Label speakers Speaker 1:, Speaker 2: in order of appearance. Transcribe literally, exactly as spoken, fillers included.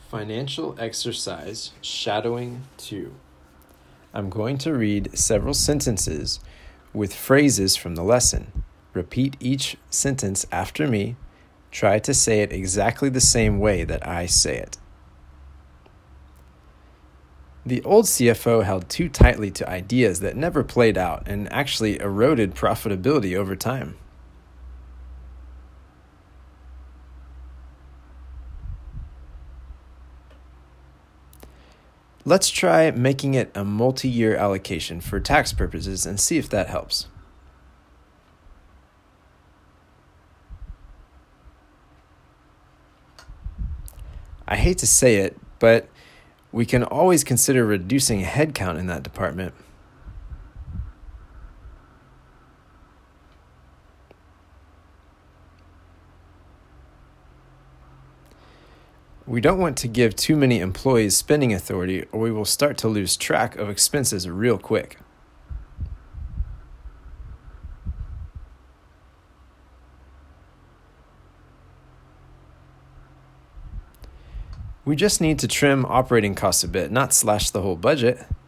Speaker 1: Financial Exercise Shadowing two. I'm going to read several sentences with phrases from the lesson. Repeat each sentence after me. Try to say it exactly the same way that I say it. The old C F O held too tightly to ideas that never played out and actually eroded profitability over time. Let's try making it a multi-year allocation for tax purposes and see if that helps. I hate to say it, but we can always consider reducing headcount in that department. We don't want to give too many employees spending authority, or we will start to lose track of expenses real quick. We just need to trim operating costs a bit, not slash the whole budget.